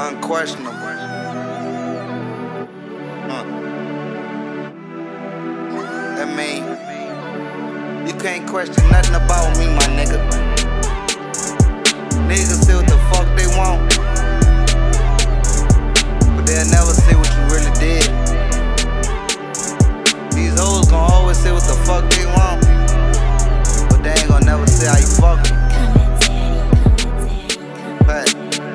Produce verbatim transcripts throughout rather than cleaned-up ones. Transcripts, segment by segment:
unquestionable. Huh. That mean you can't question nothing about me, my nigga. Niggas say what the fuck they want, but they'll never say what you really did. These hoes gon' always say what the fuck they want, but they ain't gon' never say how you fuck me. But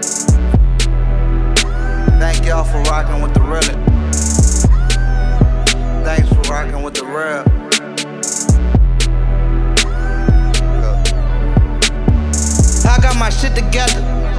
thank y'all for rocking with the realest. Thanks for rocking with the real. I got my shit together.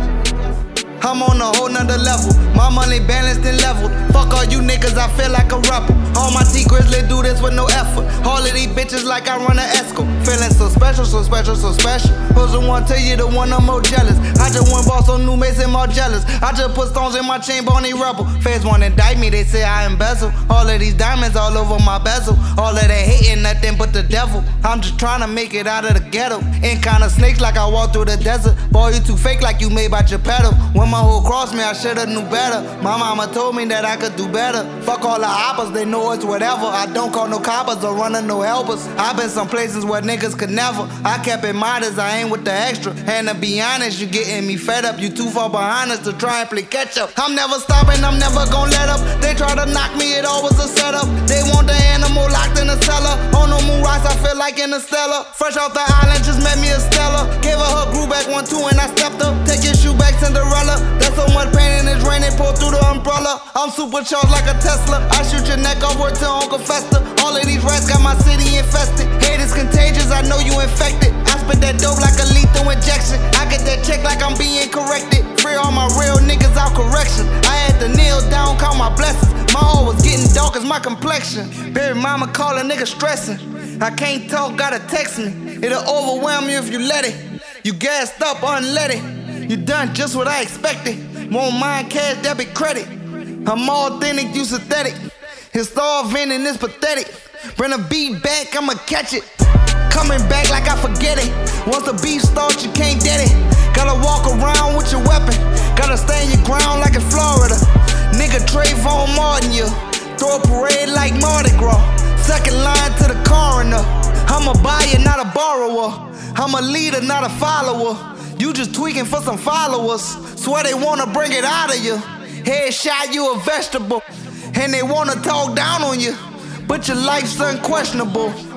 I'm on a whole nother level. My money balanced and leveled. Fuck all you niggas, I feel like a rebel. All my T-Grizzly do this with no effort. All of these bitches like I run an Esco. Feeling so special, so special, so special. Who's the one tell you the one I'm more jealous? I just went boss on new mates and more jealous. I just put stones in my chamber on they rebel. Feds wanna indict me, they say I embezzle. All of these diamonds all over my bezel. All of that hating, nothing but the devil. I'm just trying to make it out of the ghetto. Ain't kinda snakes like I walk through the desert. Boy, you too fake like you made by Geppetto. When my whole cross me, I shoulda knew better. My mama told me that I could do better. Fuck all the hoppers, they know it's whatever. I don't call no coppers or running no helpers. I've been some places where niggas could never. I kept it modest, I ain't with the extra. And to be honest, you getting me fed up. You too far behind us to try and play catch up. I'm never stopping, I'm never gon' let up. They try to knock me, it always a setup. They want the animal locked in the cellar. On no moon rocks, I feel like Interstellar. Fresh off the island, just met me a Stella. Gave her her grew back one two and I stepped up. Take your shoe back, Cinderella. That's so much pain in this rain, they pour through the umbrella. I'm supercharged like a Tesla. I shoot your neck off, word to Uncle Fester. All of these rats got my city infested. Hate is contagious, I know you infected. I spit that dope like a lethal injection. I get that check like I'm being corrected. Free all my real niggas out correction. I had to kneel down, count my blessings. My heart was getting dark as my complexion. Baby mama call a nigga stressing. I can't talk, gotta text me. It'll overwhelm you if you let it. You gassed up, unleaded. You done just what I expected. Won't mind cash, debit, credit. I'm authentic, you synthetic. It's all venting, it's pathetic. Bring a beat back, I'ma catch it. Coming back like I forget it. Once the beef starts, you can't get it. Gotta walk around with your weapon. Gotta stand your ground like in Florida. Nigga Trayvon Martin, you. Throw a parade like Mardi Gras. Second line to the coroner. I'm a buyer, not a borrower. I'm a leader, not a follower. You just tweaking for some followers. Swear they wanna bring it out of you. Headshot, you a vegetable. And they wanna talk down on you, but your life's unquestionable.